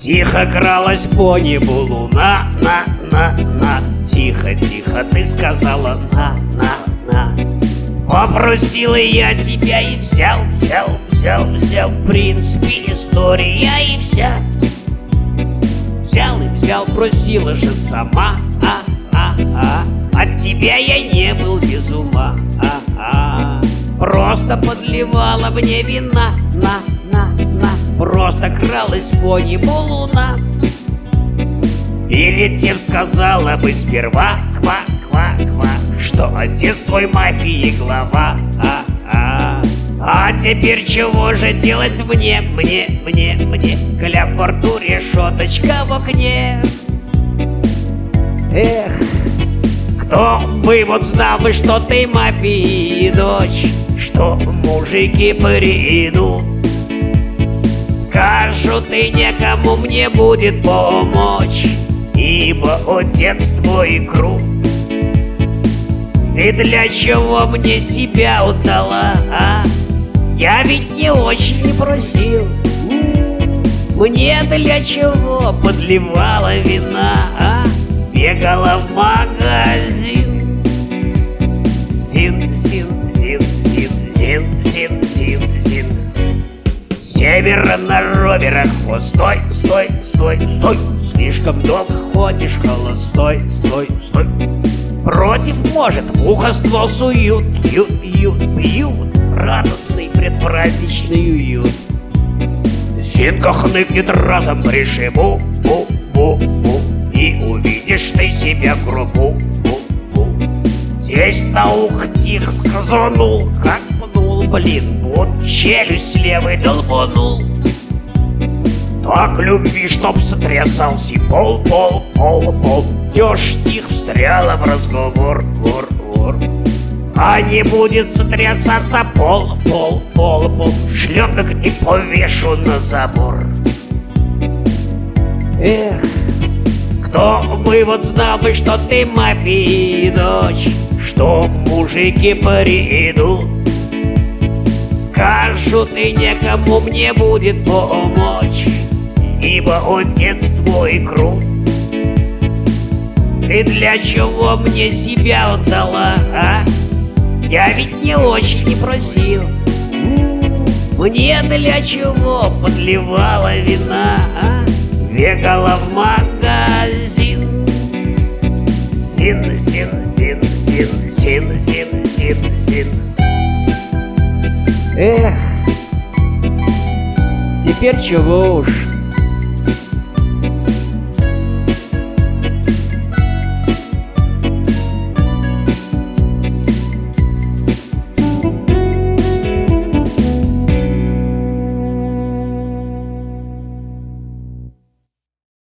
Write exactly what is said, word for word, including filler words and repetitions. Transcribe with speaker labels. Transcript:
Speaker 1: Тихо кралась по небу луна, на, на, на. Тихо, тихо, ты сказала на, на, на. Попросила я тебя и взял, взял, взял, взял. В принципе, история и вся. Взял и взял, просила же сама, а, а, а. От тебя я не был без ума, а, а. Просто подливала мне вина, на, на, на. Просто кралась по небу луна. Перед тем сказала бы сперва, ква, ква, ква, что отец твой мафии глава, а, а. А теперь чего же делать мне, мне, мне, мне? Кляп во рту, решеточка в окне. Эх, кто бы вот знал бы, что ты мафии дочь, что мужики придут. Скажут, и некому мне будет помочь, ибо отец твой крут. Ты для чего мне себя отдала, а? Я ведь не очень не просил. Мне для чего подливала вина, а? Бегала в магазин. Зин, зин, зин, зин, зин, зин, зин, зин. Севера на роверах. Вот стой, стой, стой, стой. Слишком долго ходишь холостой. Стой, стой. Против, может, в ухо ствол суют. Ют, ют, бьют. Радостный предпраздничный уют. Зинка хныкнет разом, пришибу, бу, бу, бу. И увидишь ты себя в группу, бу, бу. Здесь на ух тихо сказанул, как пнул, блин, вот челюсть левой долбанул. Так любви, чтоб сотрясался пол, пол, пол, пол. Дёшь тихо встряла в разговор, вор, вор. А не будет сотрясаться пол, пол, пол, пол. Шлёпок и повешу на забор. Эх, кто бы вот знал бы, что ты мафии дочь, что мужики придут. Скажут, и некому мне будет помочь, ибо отец твой крут. Ты для чего мне себя отдала, а? Я ведь не очень не просил. Мне для чего подливала вина, а? Бегала в магазин. Зин, зин, зин, зин, зин, зин, зин, зин. Эх, теперь чего уж.